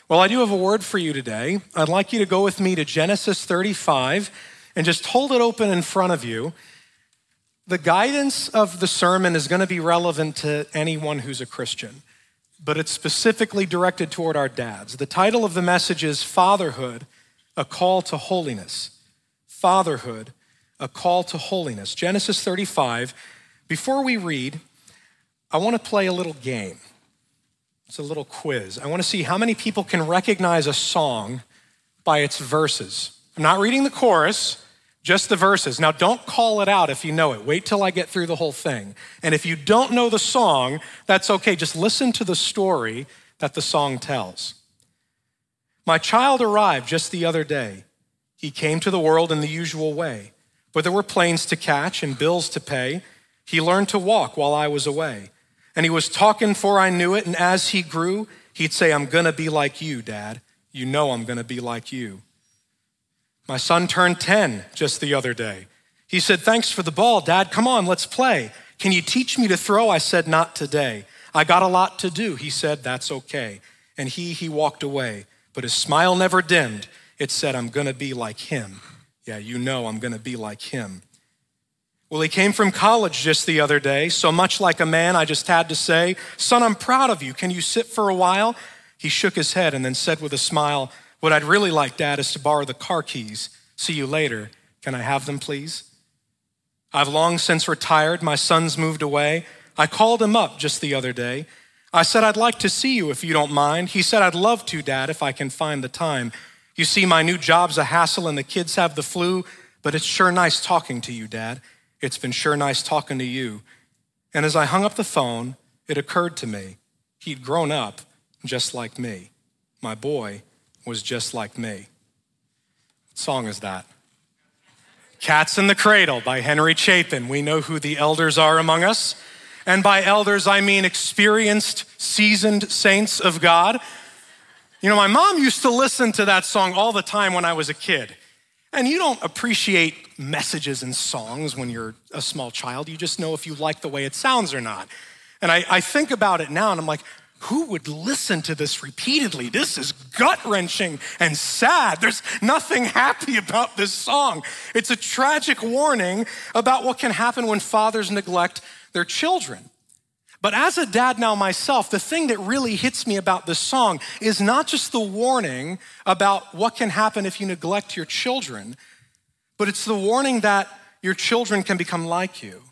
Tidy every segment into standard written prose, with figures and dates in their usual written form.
Well, I do have a word for you today. I'd like you to go with me to Genesis 35 and just hold it open in front of you. The guidance of the sermon is going to be relevant to anyone who's a Christian, but it's specifically directed toward our dads. The title of the message is Fatherhood, a Call to Holiness. Fatherhood, a Call to Holiness. Genesis 35. Before we read, I want to play a little game. It's a little quiz. I want to see how many people can recognize a song by its verses. I'm not reading the chorus, just the verses. Now, don't call it out if you know it. Wait till I get through the whole thing. And if you don't know the song, that's okay. Just listen to the story that the song tells. My child arrived just the other day. He came to the world in the usual way, but there were planes to catch and bills to pay. He learned to walk while I was away. And he was talking before I knew it, and as he grew, he'd say, I'm gonna be like you, Dad. You know I'm gonna be like you. My son turned 10 just the other day. He said, thanks for the ball, Dad, come on, let's play. Can you teach me to throw? I said, not today. I got a lot to do. He said, that's okay. And he walked away, but his smile never dimmed. It said, I'm gonna be like him. Yeah, you know I'm gonna be like him. Well, he came from college just the other day. So much like a man, I just had to say, son, I'm proud of you. Can you sit for a while? He shook his head and then said with a smile, what I'd really like, Dad, is to borrow the car keys. See you later. Can I have them, please? I've long since retired. My son's moved away. I called him up just the other day. I said, I'd like to see you if you don't mind. He said, I'd love to, Dad, if I can find the time. You see, my new job's a hassle and the kids have the flu, but it's sure nice talking to you, Dad. It's been sure nice talking to you. And as I hung up the phone, it occurred to me, he'd grown up just like me. My boy was just like me. What song is that? Cats in the Cradle by Henry Chapin. We know who the elders are among us. And by elders, I mean experienced, seasoned saints of God. You know, my mom used to listen to that song all the time when I was a kid. And you don't appreciate messages in songs when you're a small child. You just know if you like the way it sounds or not. And I think about it now and I'm like, who would listen to this repeatedly? This is gut-wrenching and sad. There's nothing happy about this song. It's a tragic warning about what can happen when fathers neglect their children. But as a dad now myself, the thing that really hits me about this song is not just the warning about what can happen if you neglect your children, but it's the warning that your children can become like you.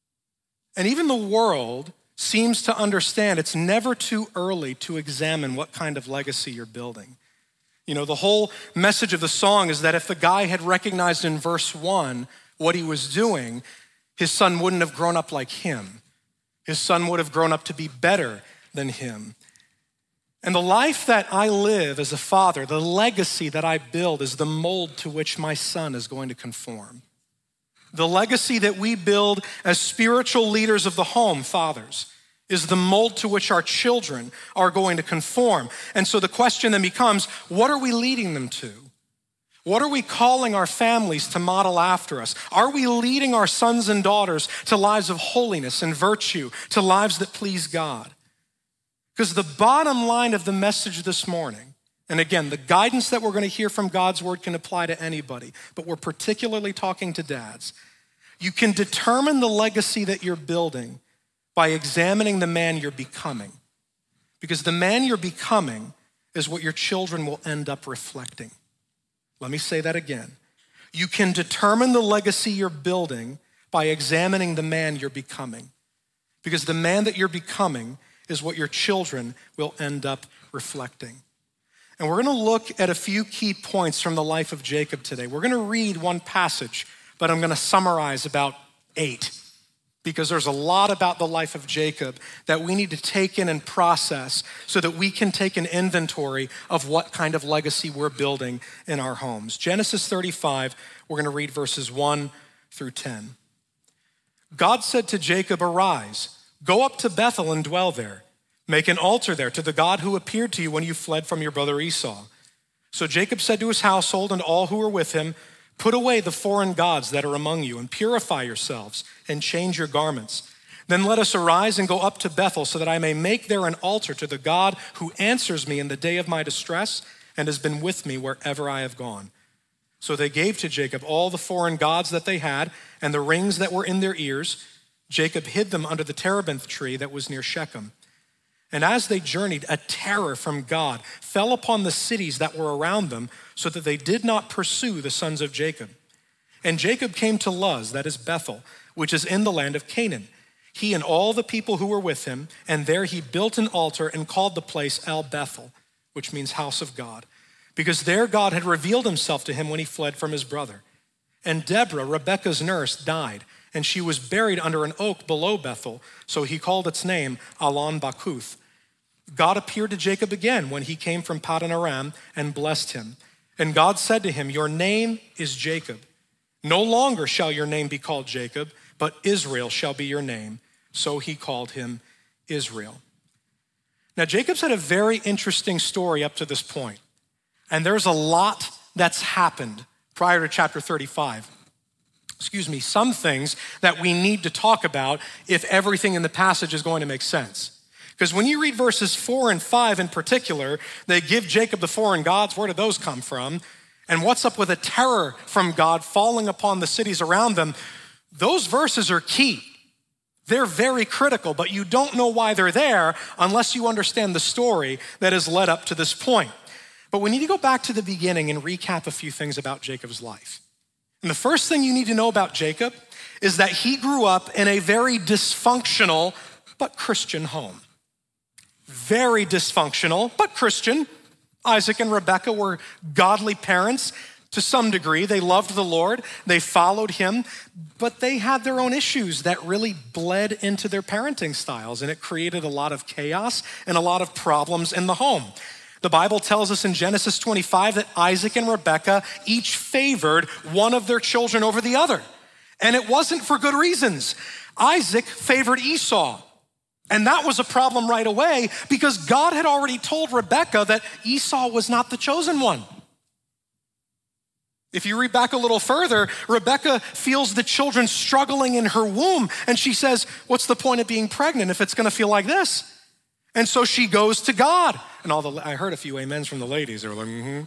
And even the world seems to understand it's never too early to examine what kind of legacy you're building. You know, the whole message of the song is that if the guy had recognized in verse 1 what he was doing, his son wouldn't have grown up like him. His son would have grown up to be better than him. And the life that I live as a father, the legacy that I build is the mold to which my son is going to conform. The legacy that we build as spiritual leaders of the home, fathers, is the mold to which our children are going to conform. And so the question then becomes, what are we leading them to? What are we calling our families to model after us? Are we leading our sons and daughters to lives of holiness and virtue, to lives that please God? Because the bottom line of the message this morning, and again, the guidance that we're going to hear from God's word can apply to anybody, but we're particularly talking to dads. You can determine the legacy that you're building by examining the man you're becoming. Because the man you're becoming is what your children will end up reflecting. Let me say that again. You can determine the legacy you're building by examining the man you're becoming. Because the man that you're becoming is what your children will end up reflecting. And we're gonna look at a few key points from the life of Jacob today. We're gonna read one passage, but I'm gonna summarize about 8. Because there's a lot about the life of Jacob that we need to take in and process so that we can take an inventory of what kind of legacy we're building in our homes. Genesis 35, we're gonna read verses 1 through 10. God said to Jacob, arise, go up to Bethel and dwell there. Make an altar there to the God who appeared to you when you fled from your brother Esau. So Jacob said to his household and all who were with him, put away the foreign gods that are among you and purify yourselves and change your garments. Then let us arise and go up to Bethel so that I may make there an altar to the God who answers me in the day of my distress and has been with me wherever I have gone." So they gave to Jacob all the foreign gods that they had and the rings that were in their ears. Jacob hid them under the terebinth tree that was near Shechem. And as they journeyed, a terror from God fell upon the cities that were around them so that they did not pursue the sons of Jacob. And Jacob came to Luz, that is Bethel, which is in the land of Canaan, he and all the people who were with him, and there he built an altar and called the place El Bethel, which means house of God, because there God had revealed himself to him when he fled from his brother. And Deborah, Rebekah's nurse, died, and she was buried under an oak below Bethel, so he called its name Allon Bakuth. God appeared to Jacob again when he came from Paddan Aram and blessed him. And God said to him, "Your name is Jacob. No longer shall your name be called Jacob, but Israel shall be your name." So he called him Israel. Now, Jacob's had a very interesting story up to this point, and there's a lot that's happened prior to chapter 35. Some things that we need to talk about if everything in the passage is going to make sense. Because when you read verses 4 and 5 in particular, they give Jacob the foreign gods. Where did those come from? And what's up with a terror from God falling upon the cities around them? Those verses are key. They're very critical, but you don't know why they're there unless you understand the story that has led up to this point. But we need to go back to the beginning and recap a few things about Jacob's life. And the first thing you need to know about Jacob is that he grew up in a very dysfunctional but Christian home. Very dysfunctional but Christian. Isaac and Rebekah were godly parents to some degree. They loved the Lord, they followed him, but they had their own issues that really bled into their parenting styles, and it created a lot of chaos and a lot of problems in the home. The Bible tells us in Genesis 25 that Isaac and Rebekah each favored one of their children over the other, and it wasn't for good reasons. Isaac favored Esau. And that was a problem right away because God had already told Rebekah that Esau was not the chosen one. If you read back a little further, Rebekah feels the children struggling in her womb, and she says, "What's the point of being pregnant if it's gonna feel like this?" And so she goes to God. And I heard a few amens from the ladies. They were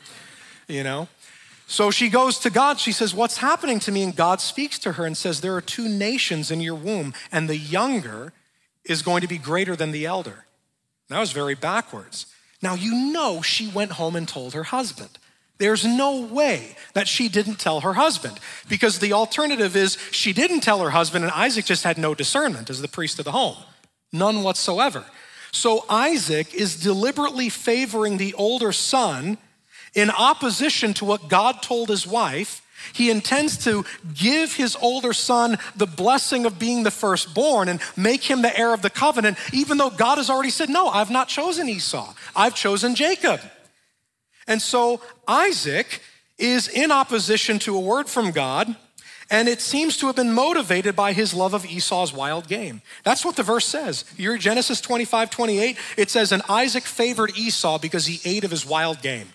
like, So she goes to God. She says, "What's happening to me?" And God speaks to her and says, "There are two nations in your womb, and the younger is going to be greater than the elder." That was very backwards. Now, she went home and told her husband. There's no way that she didn't tell her husband, because the alternative is she didn't tell her husband and Isaac just had no discernment as the priest of the home. None whatsoever. So Isaac is deliberately favoring the older son in opposition to what God told his wife. He intends to give his older son the blessing of being the firstborn and make him the heir of the covenant, even though God has already said, "No, I've not chosen Esau. I've chosen Jacob." And so Isaac is in opposition to a word from God, and it seems to have been motivated by his love of Esau's wild game. That's what the verse says. You read Genesis 25:28, it says, "And Isaac favored Esau because he ate of his wild game."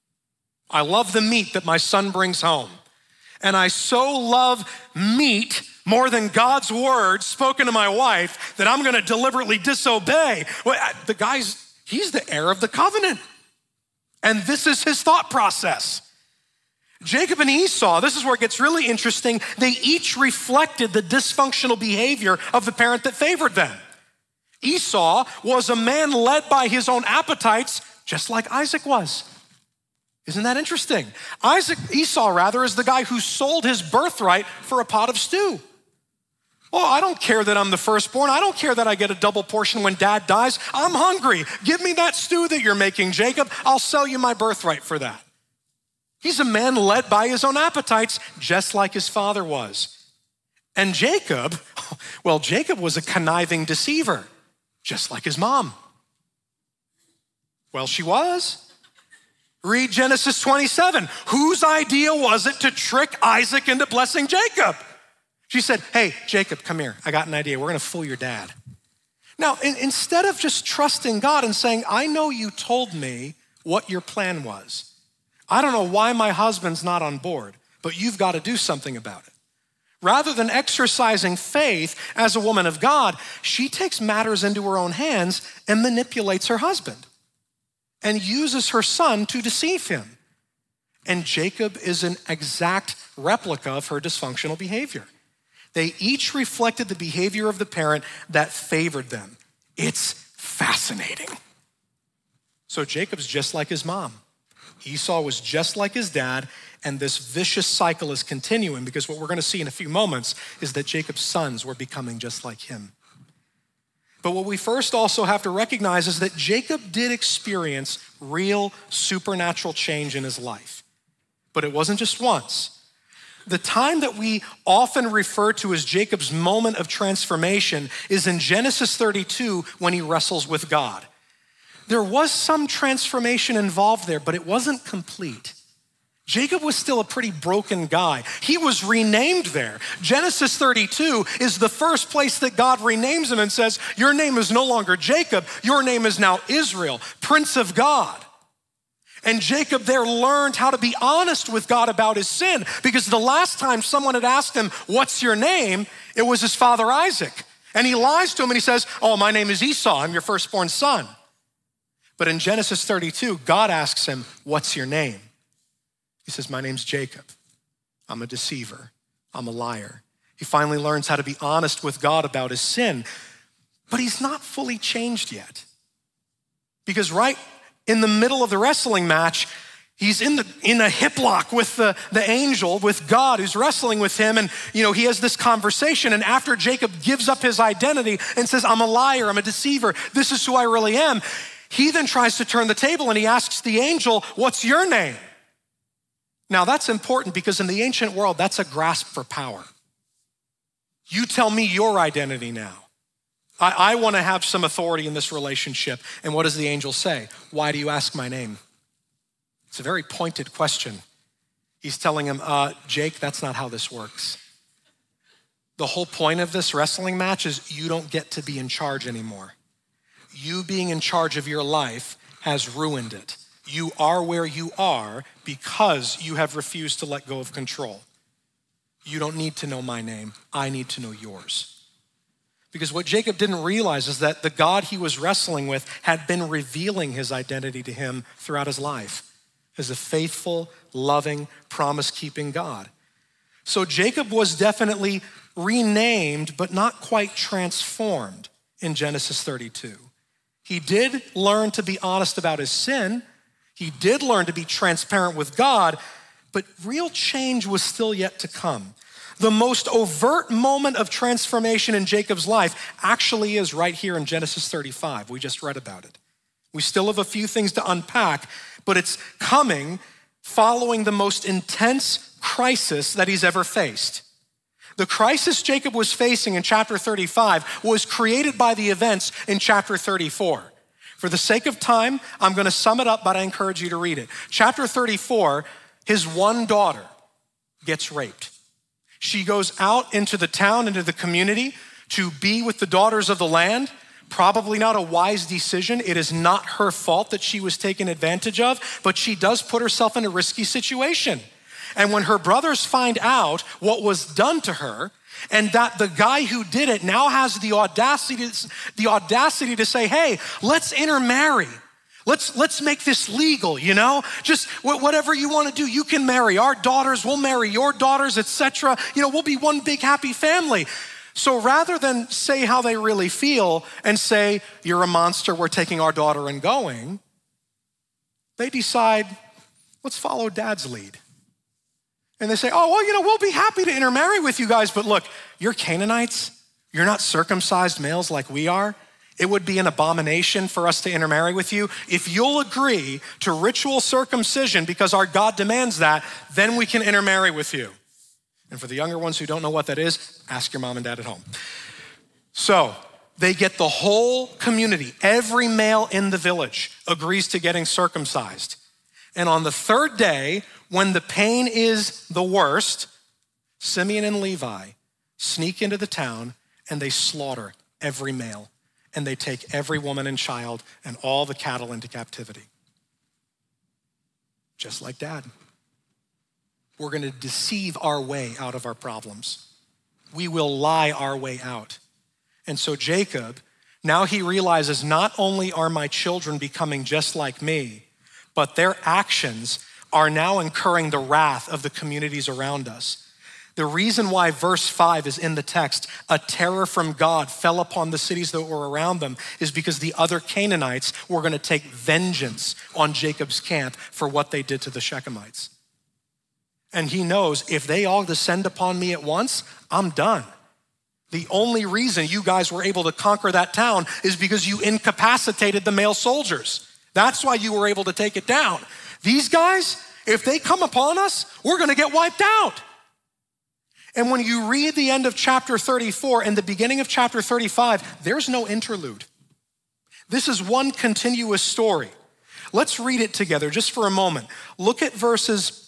I love the meat that my son brings home. And I so love meat more than God's word spoken to my wife that I'm gonna deliberately disobey. The guy's, he's the heir of the covenant. And this is his thought process. Jacob and Esau, this is where it gets really interesting. They each reflected the dysfunctional behavior of the parent that favored them. Esau was a man led by his own appetites, just like Isaac was. Isn't that interesting? Esau is the guy who sold his birthright for a pot of stew. Oh, I don't care that I'm the firstborn. I don't care that I get a double portion when dad dies. I'm hungry. Give me that stew that you're making, Jacob. I'll sell you my birthright for that. He's a man led by his own appetites, just like his father was. And Jacob was a conniving deceiver, just like his mom. Well, she was. Read Genesis 27. Whose idea was it to trick Isaac into blessing Jacob? She said, "Hey, Jacob, come here. I got an idea. We're gonna fool your dad." Now, instead of just trusting God and saying, "I know you told me what your plan was. I don't know why my husband's not on board, but you've got to do something about it." Rather than exercising faith as a woman of God, she takes matters into her own hands and manipulates her husband and uses her son to deceive him. And Jacob is an exact replica of her dysfunctional behavior. They each reflected the behavior of the parent that favored them. It's fascinating. So Jacob's just like his mom. Esau was just like his dad, and this vicious cycle is continuing because what we're going to see in a few moments is that Jacob's sons were becoming just like him. But what we first also have to recognize is that Jacob did experience real supernatural change in his life. But it wasn't just once. The time that we often refer to as Jacob's moment of transformation is in Genesis 32 when he wrestles with God. There was some transformation involved there, but it wasn't complete. Jacob was still a pretty broken guy. He was renamed there. Genesis 32 is the first place that God renames him and says, your name is no longer Jacob, your name is now Israel, Prince of God. And Jacob there learned how to be honest with God about his sin, because the last time someone had asked him, what's your name? It was his father Isaac. And he lies to him and he says, oh, my name is Esau, I'm your firstborn son. But in Genesis 32, God asks him, what's your name? He says, my name's Jacob. I'm a deceiver. I'm a liar. He finally learns how to be honest with God about his sin, but he's not fully changed yet. Because right in the middle of the wrestling match, he's in a hip lock with the angel, with God who's wrestling with him. And he has this conversation. And after Jacob gives up his identity and says, I'm a liar, I'm a deceiver, this is who I really am, he then tries to turn the table and he asks the angel, what's your name? Now that's important because in the ancient world, that's a grasp for power. You tell me your identity now. I want to have some authority in this relationship. And what does the angel say? Why do you ask my name? It's a very pointed question. He's telling him, Jake, that's not how this works. The whole point of this wrestling match is you don't get to be in charge anymore. You being in charge of your life has ruined it. You are where you are because you have refused to let go of control. You don't need to know my name. I need to know yours. Because what Jacob didn't realize is that the God he was wrestling with had been revealing his identity to him throughout his life as a faithful, loving, promise-keeping God. So Jacob was definitely renamed, but not quite transformed in Genesis 32. He did learn to be honest about his sin. He did learn to be transparent with God, but real change was still yet to come. The most overt moment of transformation in Jacob's life actually is right here in Genesis 35. We just read about it. We still have a few things to unpack, but it's coming following the most intense crisis that he's ever faced. The crisis Jacob was facing in chapter 35 was created by the events in chapter 34. For the sake of time, I'm going to sum it up, but I encourage you to read it. Chapter 34, his one daughter gets raped. She goes out into the town, into the community to be with the daughters of the land. Probably not a wise decision. It is not her fault that she was taken advantage of, but she does put herself in a risky situation. And when her brothers find out what was done to her, and that the guy who did it now has the audacity to say, hey, let's intermarry. Let's make this legal, Just whatever you want to do, you can marry our daughters, we'll marry your daughters, etc. We'll be one big happy family. So rather than say how they really feel and say, you're a monster, we're taking our daughter and going, they decide, let's follow dad's lead. And they say, oh, well, we'll be happy to intermarry with you guys, but look, you're Canaanites. You're not circumcised males like we are. It would be an abomination for us to intermarry with you. If you'll agree to ritual circumcision because our God demands that, then we can intermarry with you. And for the younger ones who don't know what that is, ask your mom and dad at home. So they get the whole community, every male in the village agrees to getting circumcised. And on the third day, when the pain is the worst, Simeon and Levi sneak into the town and they slaughter every male. And they take every woman and child and all the cattle into captivity. Just like dad. We're going to deceive our way out of our problems. we will lie our way out. And so Jacob, now he realizes not only are my children becoming just like me, but their actions are now incurring the wrath of the communities around us. The reason why verse 5 is in the text, a terror from God fell upon the cities that were around them, is because the other Canaanites were going to take vengeance on Jacob's camp for what they did to the Shechemites. And he knows if they all descend upon me at once, I'm done. The only reason you guys were able to conquer that town is because you incapacitated the male soldiers. That's why you were able to take it down. These guys, if they come upon us, we're going to get wiped out. And when you read the end of chapter 34 and the beginning of chapter 35, there's no interlude. This is one continuous story. Let's read it together just for a moment. Look at verse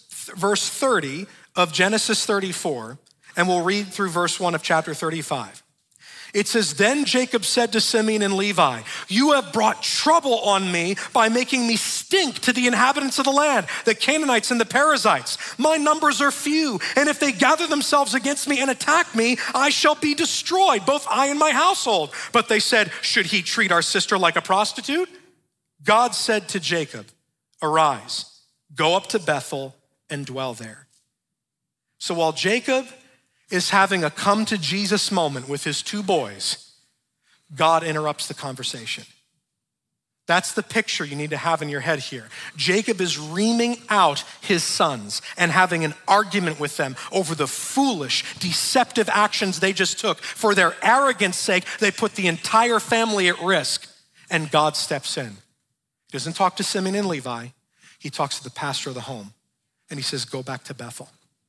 30 of Genesis 34, and we'll read through verse 1 of chapter 35. It says, then Jacob said to Simeon and Levi, you have brought trouble on me by making me stink to the inhabitants of the land, the Canaanites and the Perizzites. My numbers are few, and if they gather themselves against me and attack me, I shall be destroyed, both I and my household. But they said, should he treat our sister like a prostitute? God said to Jacob, arise, go up to Bethel and dwell there. So while Jacob is having a come to Jesus moment with his two boys, God interrupts the conversation. That's the picture you need to have in your head here. Jacob is reaming out his sons and having an argument with them over the foolish, deceptive actions they just took. For their arrogance sake, they put the entire family at risk, and God steps in. He doesn't talk to Simeon and Levi. He talks to the pastor of the home, and he says, go back to Bethel.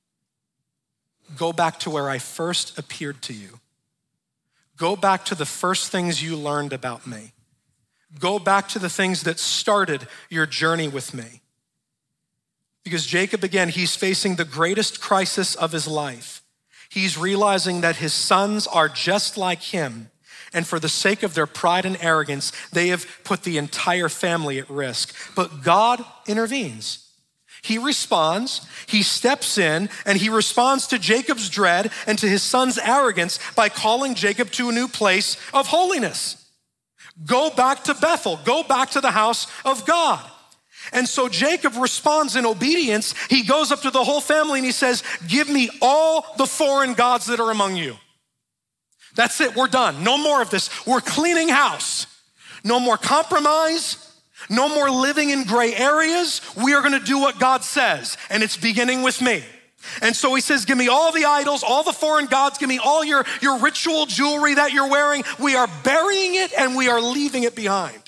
Go back to where I first appeared to you. Go back to the first things you learned about me. Go back to the things that started your journey with me. Because Jacob, again, he's facing the greatest crisis of his life. He's realizing that his sons are just like him, and for the sake of their pride and arrogance, they have put the entire family at risk. But God intervenes. He responds, he steps in, and he responds to Jacob's dread and to his son's arrogance by calling Jacob to a new place of holiness. Go back to Bethel, go back to the house of God. And so Jacob responds in obedience. He goes up to the whole family and he says, give me all the foreign gods that are among you. That's it, we're done. No more of this. We're cleaning house. No more compromise. No more living in gray areas. We are gonna do what God says, and it's beginning with me. And so he says, give me all the idols, all the foreign gods, give me all your ritual jewelry that you're wearing. We are burying it and we are leaving it behind.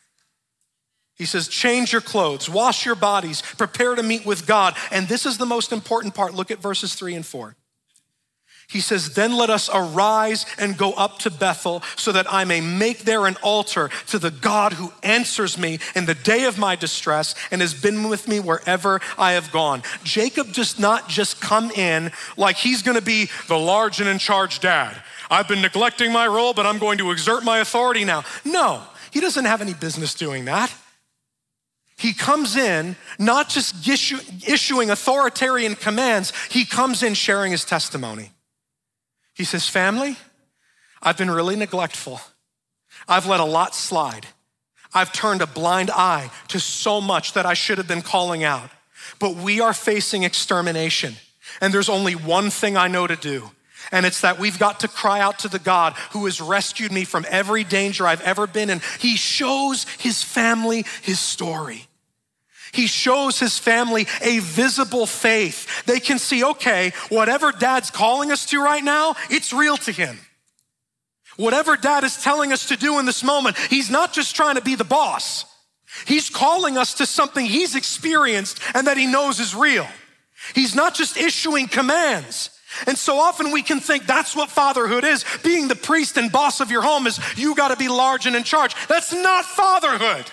He says, change your clothes, wash your bodies, prepare to meet with God. And this is the most important part. Look at verses 3 and 4. He says, then let us arise and go up to Bethel so that I may make there an altar to the God who answers me in the day of my distress and has been with me wherever I have gone. Jacob does not just come in like he's gonna be the large and in charge dad. I've been neglecting my role, but I'm going to exert my authority now. No, he doesn't have any business doing that. He comes in not just issuing authoritarian commands, he comes in sharing his testimony. He says, family, I've been really neglectful. I've let a lot slide. I've turned a blind eye to so much that I should have been calling out. But we are facing extermination. And there's only one thing I know to do. And it's that we've got to cry out to the God who has rescued me from every danger I've ever been in. He shows his family his story. He shows his family a visible faith. They can see, okay, whatever dad's calling us to right now, it's real to him. Whatever dad is telling us to do in this moment, he's not just trying to be the boss. He's calling us to something he's experienced and that he knows is real. He's not just issuing commands. And so often we can think that's what fatherhood is. Being the priest and boss of your home is you gotta be large and in charge. That's not fatherhood.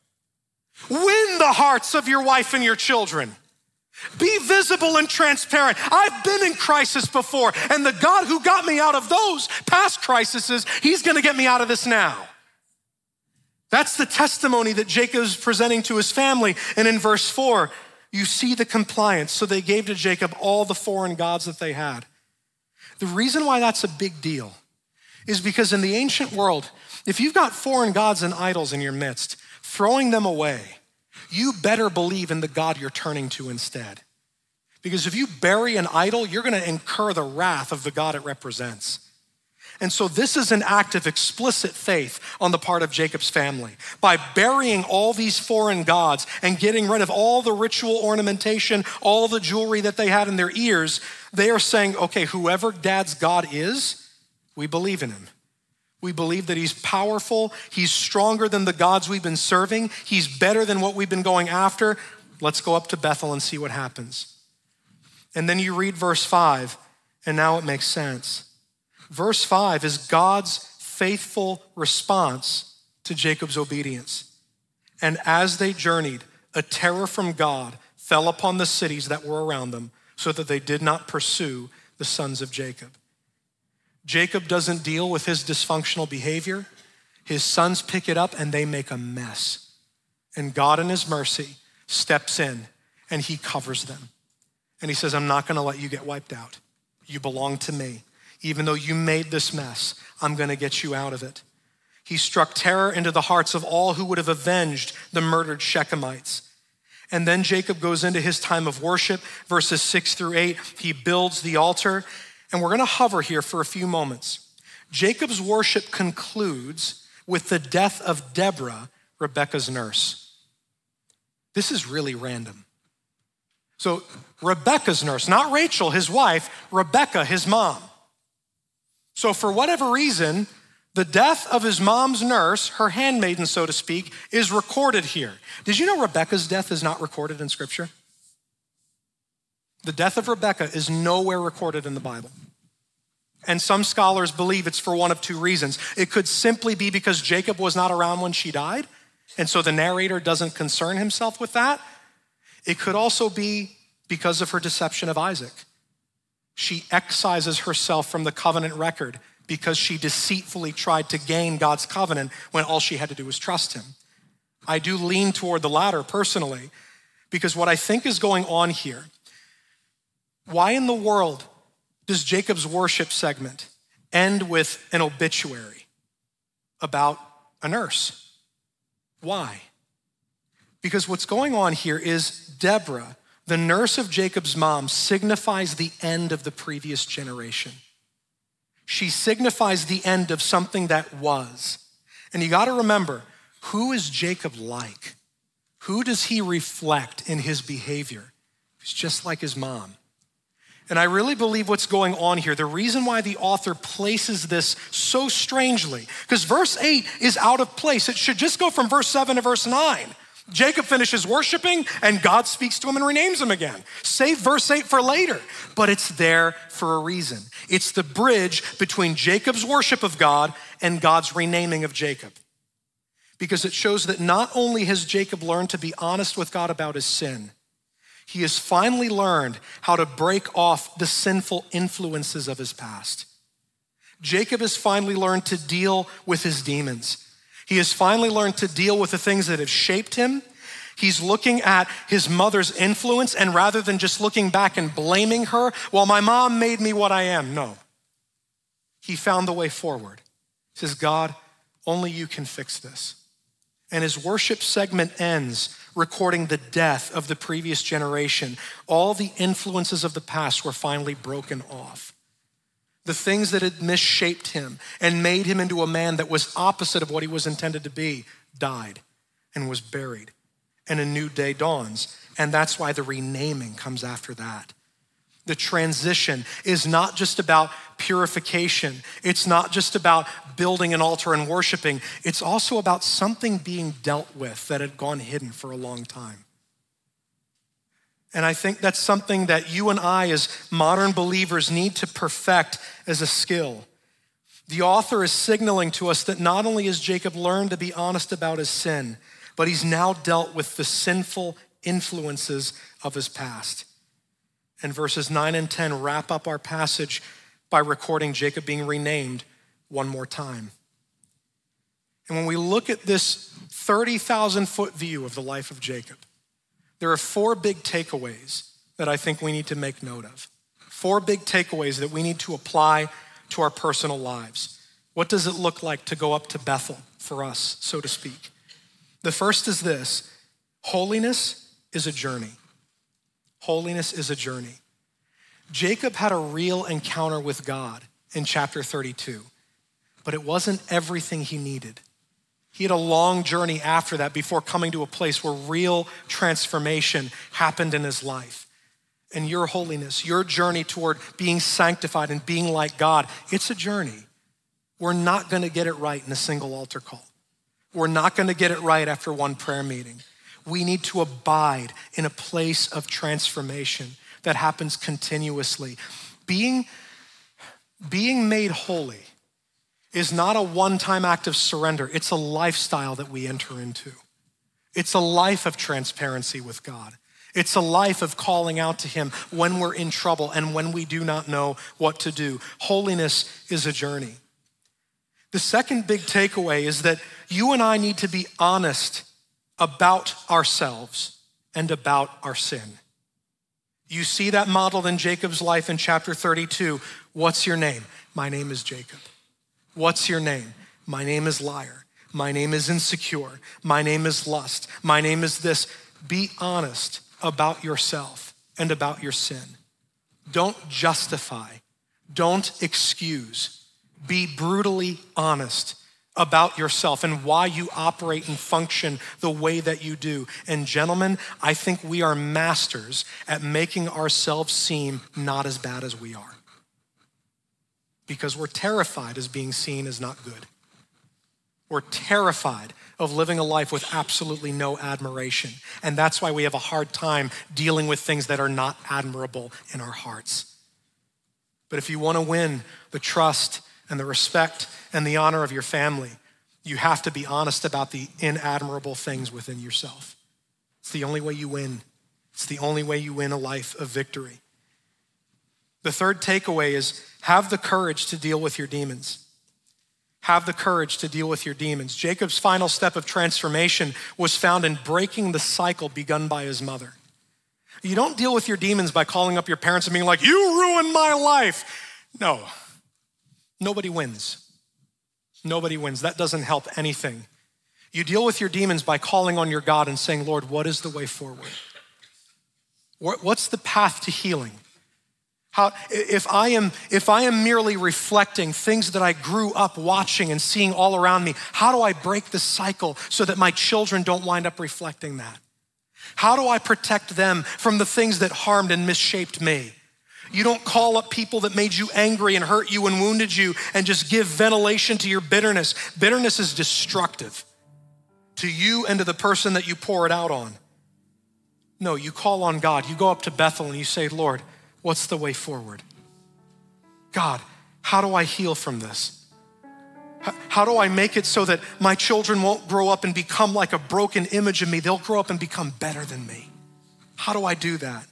Win the hearts of your wife and your children. Be visible and transparent. I've been in crisis before, and the God who got me out of those past crises, he's gonna get me out of this now. That's the testimony that Jacob is presenting to his family. And in verse 4, you see the compliance. So they gave to Jacob all the foreign gods that they had. The reason why that's a big deal is because in the ancient world, if you've got foreign gods and idols in your midst, throwing them away, you better believe in the God you're turning to instead. Because if you bury an idol, you're gonna incur the wrath of the God it represents. And so this is an act of explicit faith on the part of Jacob's family. By burying all these foreign gods and getting rid of all the ritual ornamentation, all the jewelry that they had in their ears, they are saying, okay, whoever dad's God is, we believe in him. We believe that he's powerful, he's stronger than the gods we've been serving, he's better than what we've been going after. Let's go up to Bethel and see what happens. And then you read verse 5, and now it makes sense. Verse 5 is God's faithful response to Jacob's obedience. And as they journeyed, a terror from God fell upon the cities that were around them so that they did not pursue the sons of Jacob. Jacob doesn't deal with his dysfunctional behavior. His sons pick it up and they make a mess. And God in his mercy steps in and he covers them. And he says, I'm not gonna let you get wiped out. You belong to me. Even though you made this mess, I'm gonna get you out of it. He struck terror into the hearts of all who would have avenged the murdered Shechemites. And then Jacob goes into his time of worship, verses 6-8. He builds the altar, and we're gonna hover here for a few moments. Jacob's worship concludes with the death of Deborah, Rebekah's nurse. This is really random. So Rebekah's nurse, not Rachel, his wife, Rebekah, his mom. So for whatever reason, the death of his mom's nurse, her handmaiden, so to speak, is recorded here. Did you know Rebekah's death is not recorded in Scripture? The death of Rebekah is nowhere recorded in the Bible. And some scholars believe it's for one of two reasons. It could simply be because Jacob was not around when she died, and so the narrator doesn't concern himself with that. It could also be because of her deception of Isaac. She excises herself from the covenant record because she deceitfully tried to gain God's covenant when all she had to do was trust him. I do lean toward the latter personally, because what I think is going on here, why in the world does Jacob's worship segment end with an obituary about a nurse? Why? Because what's going on here is Deborah, the nurse of Jacob's mom, signifies the end of the previous generation. She signifies the end of something that was. And you gotta remember, who is Jacob like? Who does he reflect in his behavior? He's just like his mom. And I really believe what's going on here, the reason why the author places this so strangely, because verse 8 is out of place. It should just go from verse 7 to verse 9. Jacob finishes worshiping and God speaks to him and renames him again. Save verse 8 for later, but it's there for a reason. It's the bridge between Jacob's worship of God and God's renaming of Jacob. Because it shows that not only has Jacob learned to be honest with God about his sin, he has finally learned how to break off the sinful influences of his past. Jacob has finally learned to deal with his demons. He has finally learned to deal with the things that have shaped him. He's looking at his mother's influence, and rather than just looking back and blaming her, well, my mom made me what I am. No. He found the way forward. He says, God, only you can fix this. And his worship segment ends recording the death of the previous generation. All the influences of the past were finally broken off. The things that had misshaped him and made him into a man that was opposite of what he was intended to be died and was buried. And a new day dawns. And that's why the renaming comes after that. The transition is not just about purification. It's not just about building an altar and worshiping. It's also about something being dealt with that had gone hidden for a long time. And I think that's something that you and I as modern believers need to perfect as a skill. The author is signaling to us that not only has Jacob learned to be honest about his sin, but he's now dealt with the sinful influences of his past. And verses 9 and 10 wrap up our passage by recording Jacob being renamed one more time. And when we look at this 30,000 foot view of the life of Jacob, there are four big takeaways that I think we need to make note of. 4 big takeaways that we need to apply to our personal lives. What does it look like to go up to Bethel for us, so to speak? The first is this: holiness is a journey. Holiness is a journey. Jacob had a real encounter with God in chapter 32, but it wasn't everything he needed. He had a long journey after that before coming to a place where real transformation happened in his life. And your holiness, your journey toward being sanctified and being like God, it's a journey. We're not gonna get it right in a single altar call. We're not gonna get it right after one prayer meeting. We need to abide in a place of transformation that happens continuously. Being made holy is not a one-time act of surrender. It's a lifestyle that we enter into. It's a life of transparency with God. It's a life of calling out to him when we're in trouble and when we do not know what to do. Holiness is a journey. The second big takeaway is that you and I need to be honest about ourselves and about our sin. You see that modeled in Jacob's life in chapter 32. What's your name? My name is Jacob. What's your name? My name is liar. My name is insecure. My name is lust. My name is this. Be honest about yourself and about your sin. Don't justify. Don't excuse. Be brutally honest about yourself and why you operate and function the way that you do. And gentlemen, I think we are masters at making ourselves seem not as bad as we are, because we're terrified as being seen as not good. We're terrified of living a life with absolutely no admiration. And that's why we have a hard time dealing with things that are not admirable in our hearts. But if you want to win the trust and the respect and the honor of your family, you have to be honest about the inadmirable things within yourself. It's the only way you win. It's the only way you win a life of victory. The third takeaway is have the courage to deal with your demons. Have the courage to deal with your demons. Jacob's final step of transformation was found in breaking the cycle begun by his mother. You don't deal with your demons by calling up your parents and being like, you ruined my life. No, nobody wins. Nobody wins. That doesn't help anything. You deal with your demons by calling on your God and saying, Lord, what is the way forward? What's the path to healing? If I am merely reflecting things that I grew up watching and seeing all around me, how do I break the cycle so that my children don't wind up reflecting that? How do I protect them from the things that harmed and misshaped me? You don't call up people that made you angry and hurt you and wounded you and just give ventilation to your bitterness. Bitterness is destructive to you and to the person that you pour it out on. No, you call on God. You go up to Bethel and you say, Lord, what's the way forward? God, how do I heal from this? How do I make it so that my children won't grow up and become like a broken image of me? They'll grow up and become better than me. How do I do that?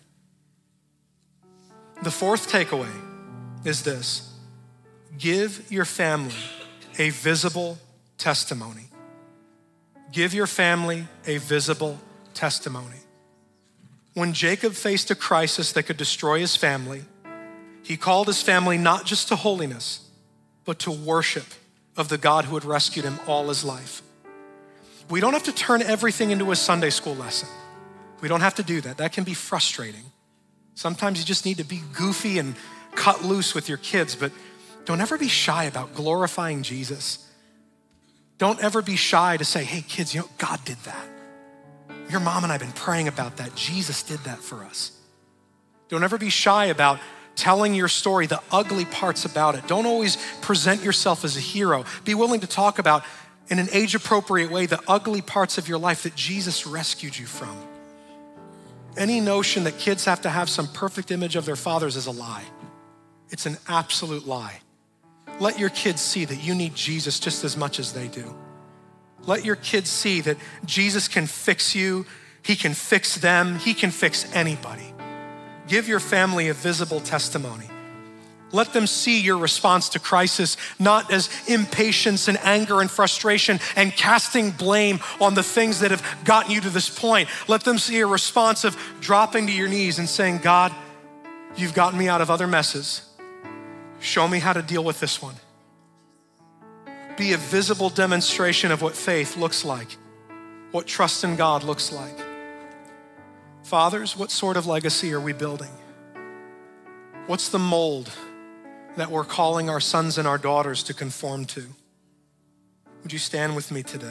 The fourth takeaway is this: give your family a visible testimony. Give your family a visible testimony. When Jacob faced a crisis that could destroy his family, he called his family not just to holiness, but to worship of the God who had rescued him all his life. We don't have to turn everything into a Sunday school lesson. We don't have to do that. That can be frustrating. Sometimes you just need to be goofy and cut loose with your kids, but don't ever be shy about glorifying Jesus. Don't ever be shy to say, hey kids, you know, God did that. Your mom and I have been praying about that. Jesus did that for us. Don't ever be shy about telling your story, the ugly parts about it. Don't always present yourself as a hero. Be willing to talk about, in an age-appropriate way, the ugly parts of your life that Jesus rescued you from. Any notion that kids have to have some perfect image of their fathers is a lie. It's an absolute lie. Let your kids see that you need Jesus just as much as they do. Let your kids see that Jesus can fix you, he can fix them, he can fix anybody. Give your family a visible testimony. Let them see your response to crisis not as impatience and anger and frustration and casting blame on the things that have gotten you to this point. Let them see a response of dropping to your knees and saying, God, You've gotten me out of other messes. Show me how to deal with this one. Be a visible demonstration of what faith looks like, what trust in God looks like. Fathers, what sort of legacy are we building? What's the mold that we're calling our sons and our daughters to conform to? Would you stand with me today?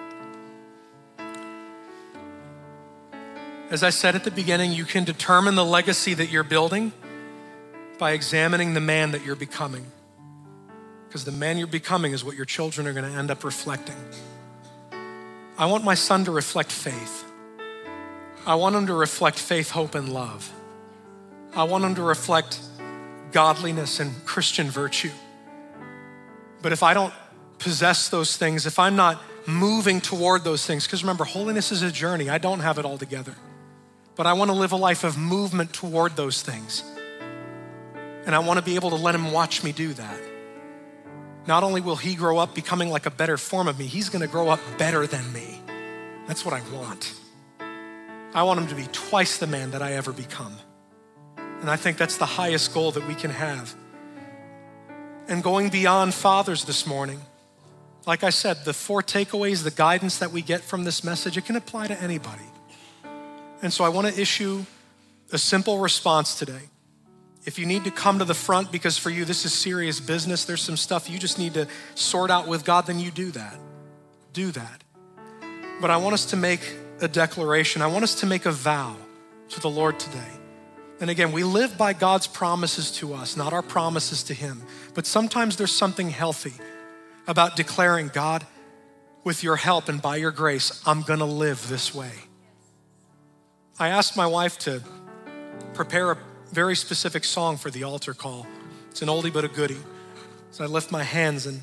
As I said at the beginning, you can determine the legacy that you're building by examining the man that you're becoming. Because the man you're becoming is what your children are going to end up reflecting. I want my son to reflect faith. I want him to reflect faith, hope, and love. I want him to reflect godliness and Christian virtue. But if I don't possess those things, if I'm not moving toward those things, because remember, holiness is a journey. I don't have it all together. But I want to live a life of movement toward those things. And I want to be able to let him watch me do that. Not only will he grow up becoming like a better form of me, he's going to grow up better than me. That's what I want. I want him to be twice the man that I ever become. And I think that's the highest goal that we can have. And going beyond fathers this morning, like I said, the 4 takeaways, the guidance that we get from this message, it can apply to anybody. And so I want to issue a simple response today. If you need to come to the front because for you this is serious business, there's some stuff you just need to sort out with God, then you do that. Do that. But I want us to make a declaration. I want us to make a vow to the Lord today. And again, we live by God's promises to us, not our promises to him. But sometimes there's something healthy about declaring, God, with your help and by your grace, I'm gonna live this way. I asked my wife to prepare a very specific song for the altar call. It's an oldie but a goodie. So I lift my hands and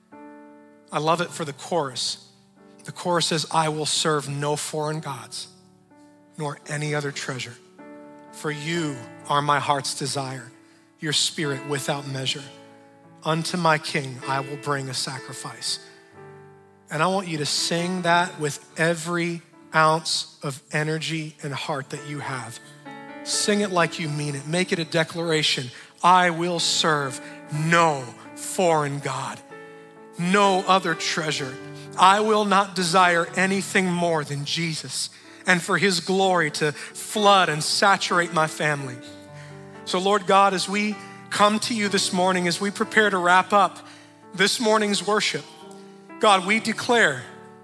I love it for the chorus. The chorus says, I will serve no foreign gods, nor any other treasure. For you are my heart's desire, your spirit without measure. Unto my King I will bring a sacrifice. And I want you to sing that with every ounce of energy and heart that you have. Sing it like you mean it. Make it a declaration. I will serve no foreign God, no other treasure. I will not desire anything more than Jesus and for his glory to flood and saturate my family. So Lord God, as we come to you this morning, as we prepare to wrap up this morning's worship, God, we declare,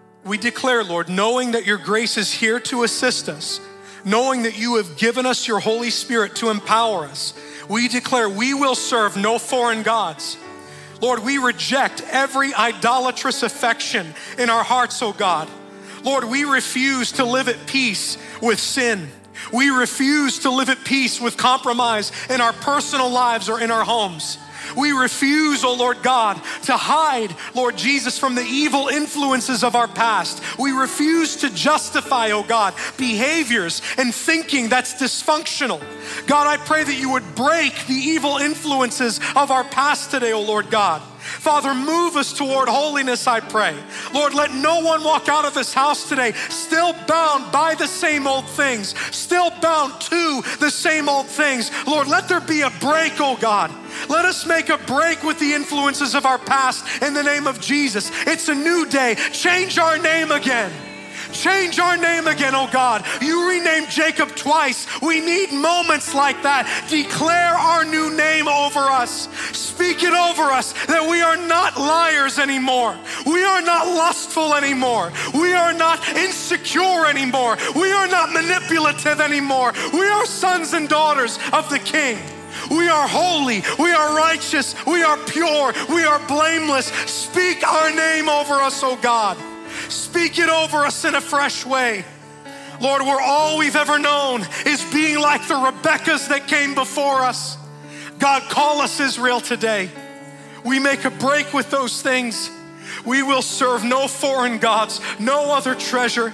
Lord, knowing that your grace is here to assist us, knowing that you have given us your Holy Spirit to empower us, we declare we will serve no foreign gods. Lord, we reject every idolatrous affection in our hearts, oh God. Lord, we refuse to live at peace with sin. We refuse to live at peace with compromise in our personal lives or in our homes. We refuse, oh Lord God, to hide, Lord Jesus, from the evil influences of our past. We refuse to justify, oh God, behaviors and thinking that's dysfunctional. God, I pray that you would break the evil influences of our past today, oh Lord God. Father, move us toward holiness, I pray. Lord, let no one walk out of this house today still bound by the same old things, still bound to the same old things. Lord, let there be a break, oh God. Let us make a break with the influences of our past in the name of Jesus. It's a new day. Change our name again. Change our name again, oh God. You renamed Jacob twice. We need moments like that. Declare our new name over us. Speak it over us that we are not liars anymore. We are not lustful anymore. We are not insecure anymore. We are not manipulative anymore. We are sons and daughters of the King. We are holy, we are righteous, we are pure, we are blameless. Speak our name over us, oh God. Speak it over us in a fresh way. Lord, where all we've ever known is being like the Rebeccas that came before us. God, call us Israel today. We make a break with those things. We will serve no foreign gods, no other treasure.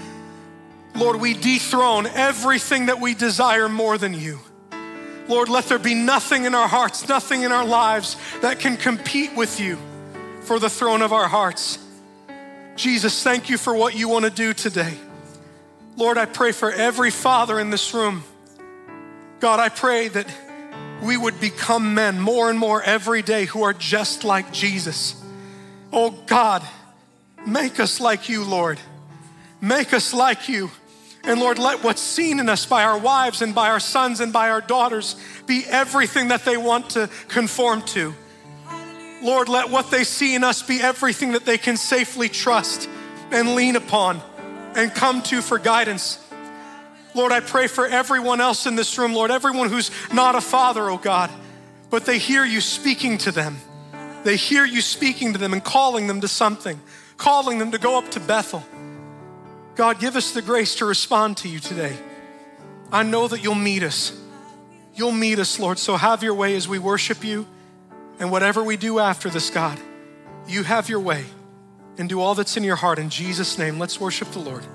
Lord, we dethrone everything that we desire more than you. Lord, let there be nothing in our hearts, nothing in our lives that can compete with you for the throne of our hearts. Jesus, thank you for what you want to do today. Lord, I pray for every father in this room. God, I pray that we would become men more and more every day who are just like Jesus. Oh God, make us like you, Lord. Make us like you. And Lord, let what's seen in us by our wives and by our sons and by our daughters be everything that they want to conform to. Lord, let what they see in us be everything that they can safely trust and lean upon and come to for guidance. Lord, I pray for everyone else in this room, Lord, everyone who's not a father, oh God, but they hear you speaking to them. They hear you speaking to them and calling them to something, calling them to go up to Bethel. God, give us the grace to respond to you today. I know that you'll meet us. You'll meet us, Lord, so have your way as we worship you. And whatever we do after this, God, you have your way and do all that's in your heart. In Jesus' name, let's worship the Lord.